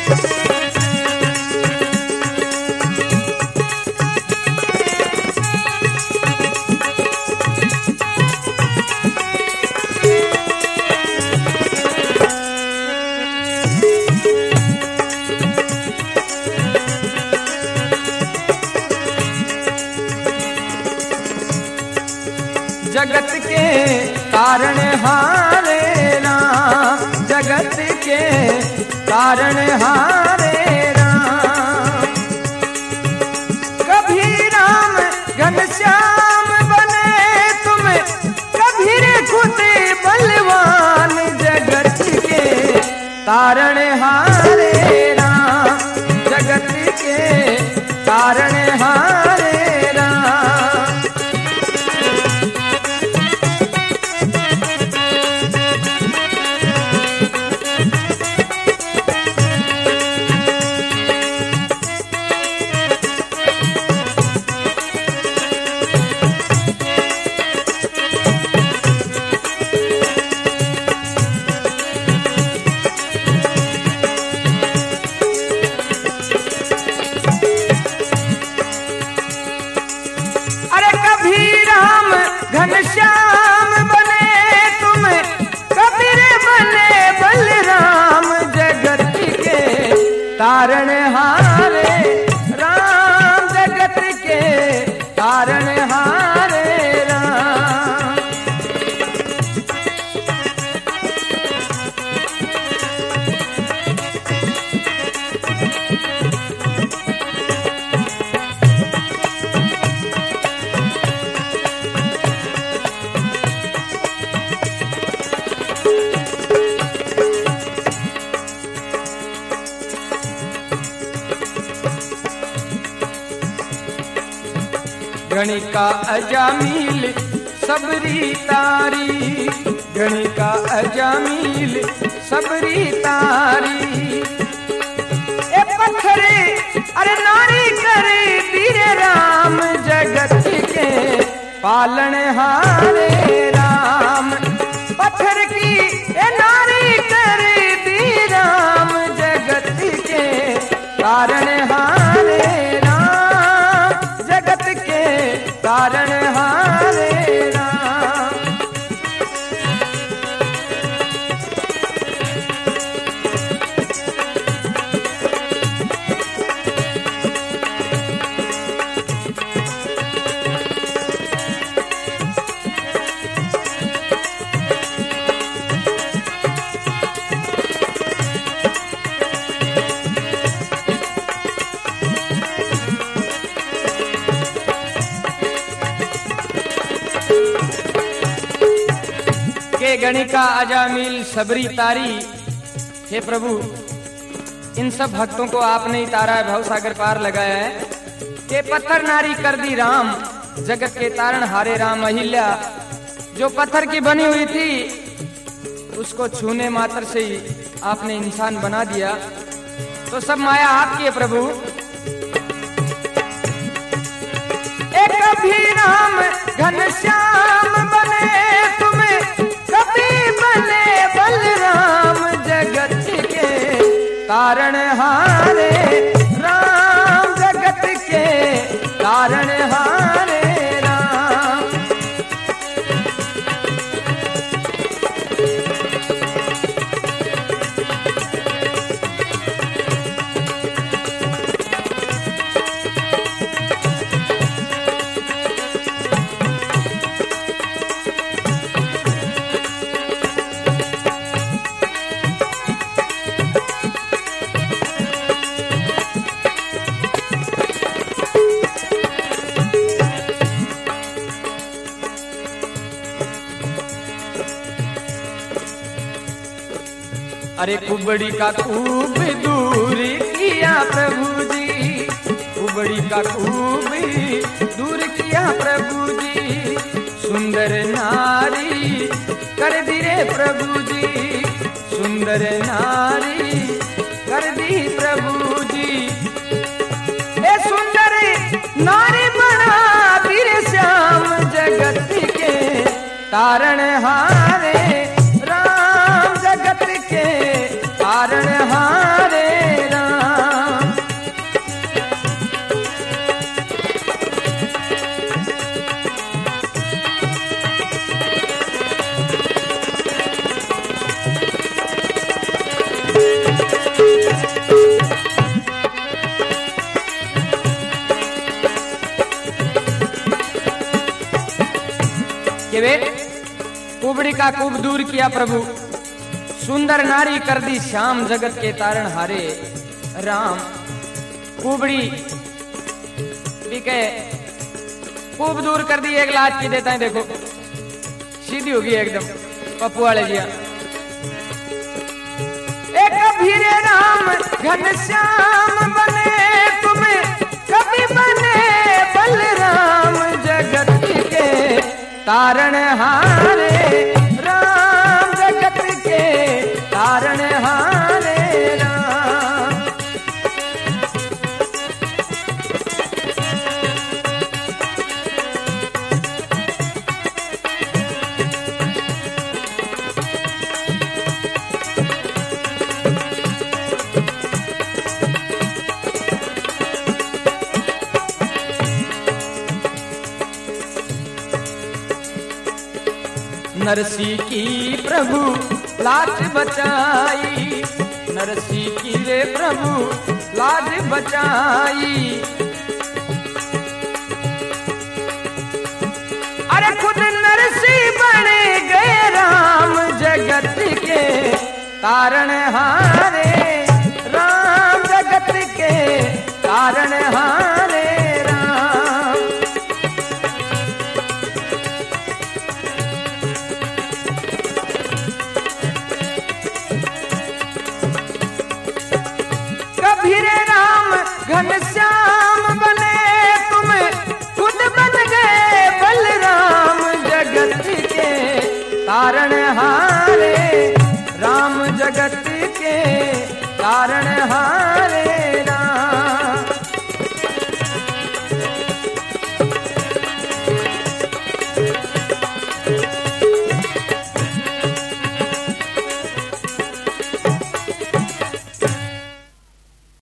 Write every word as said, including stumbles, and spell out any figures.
जगत के कारण हारे राम, जगत के कारण हारे राम। कभी राम घनश्याम बने तुम, कभी रे खुद बलवान। जगत के कारण हारे राम, जगत के कारण हारे राम। घनश्याम बने तुम, कबीर बने बलराम। जगत के कारण हारे राम, जगत के कारण हारे राम। गणिका अजामिल सबरी तारी, गणिका अजामिल सबरी तारी। ए पत्थरे अरे नारी करे धीरे राम, जगत के पालन हारे राम। पत्थर की ए नारी करे धीरे राम, जगत के कारण हारे राम, जगत के कारण हारे राम। के गणिका अजामिल सबरी तारी। हे प्रभु, इन सब भक्तों को आपने ही तारा है, भव सागर पार लगाया है। के पत्थर नारी कर दी राम, जगत के तारण हारे राम। अहिल्या जो पत्थर की बनी हुई थी, उसको छूने मात्र से ही आपने इंसान बना दिया। तो सब माया आपकी है प्रभु। एक भी राम घनश्याम बने तुम्हें, कभी बने बलराम। जगत के कारण हारे राम, जगत के कारण हारे राम। अरे कुबड़ी का खूब दूर किया प्रभु जी, कुबड़ी का खूब दूर किया प्रभु जी। सुंदर नारी कर दी रे प्रभु जी, सुंदर नारी कर दी प्रभु जी। ए सुंदर नारी बना दी रे श्याम, जगत के तारण हारे राम, जगत के कारण हारे राम। कुबड़ी का कुब दूर किया प्रभु, सुंदर नारी कर दी श्याम जगत के तारण हारे राम। कुबड़ी भी के कुब दूर कर दी, एक लाज की देता है, देखो सीधी होगी एकदम पप्पू वाले जिया। एक भीरे राम घनश्याम बने तुम्हें, कभी बने बलराम जगत के तारण हारे राम, जगत के तारण हारे राम। नरसी की प्रभु लाज बचाई, नरसी की रे प्रभु लाज बचाई। अरे खुद नरसी बने गए राम जगत के तारण हारे राम, जगत के तारण हारे राम। कबीरे राम घनश्याम बने तुम, खुद बन गए बलराम जगत के तारण हारे राम, जगत के तारण हारे राम।